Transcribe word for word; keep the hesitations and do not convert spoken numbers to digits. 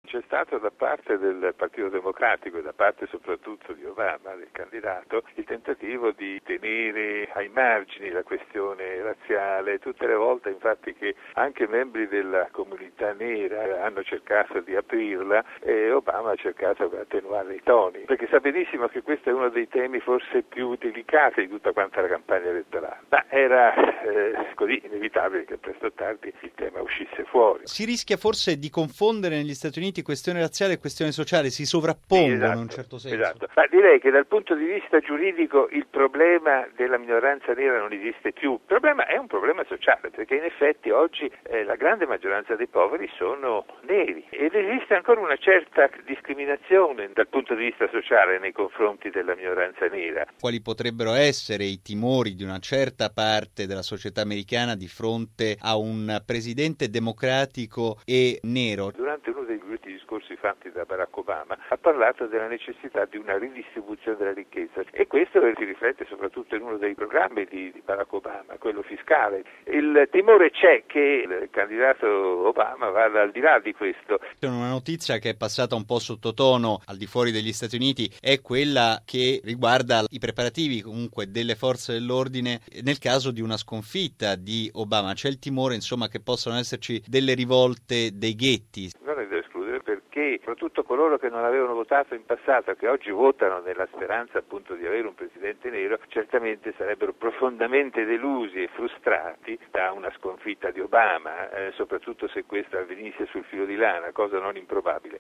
C'è stato da parte del Partito Democratico e da parte soprattutto di Obama, del candidato, il tentativo di tenere ai margini la questione razziale. Tutte le volte infatti che anche membri della comunità nera hanno cercato di aprirla e Obama ha cercato di attenuare i toni, perché sa benissimo che questo è uno dei temi forse più delicati di tutta quanta la campagna elettorale. Ma era eh, così inevitabile che presto o tardi il tema uscisse fuori. Si rischia forse di confondere negli Stati Uniti questione razziale e questione sociale, si sovrappongono sì, esatto, in un certo senso. Esatto. Ma direi che dal punto di vista giuridico il problema della minoranza nera non esiste più. Il problema è un problema sociale, perché in effetti oggi eh, la grande maggioranza dei poveri sono neri ed esiste ancora una certa discriminazione dal punto di vista sociale nei confronti della minoranza nera. Quali potrebbero essere i timori di una certa parte della società americana di fronte a un presidente democratico e nero? Durante uno degli ultimi discorsi fatti da Barack Obama ha parlato della necessità di una ridistribuzione della ricchezza e questo si riflette soprattutto in uno dei programmi di Barack Obama, quello fiscale. Il timore c'è che il candidato Obama vada al di là di questo. Una notizia che è passata un po' sottotono al di fuori degli Stati Uniti è quella che riguarda i preparativi comunque delle forze dell'ordine nel caso di una sconfitta di Obama. C'è il timore insomma che possano esserci delle rivolte, dei ghetti. Non è da escludere perché soprattutto coloro che non avevano votato in passato, che oggi votano nella speranza appunto di avere un presidente nero, certamente sarebbero profondamente delusi e frustrati da una sconfitta di Obama, eh, soprattutto se questa avvenisse sul filo di lana, cosa non improbabile.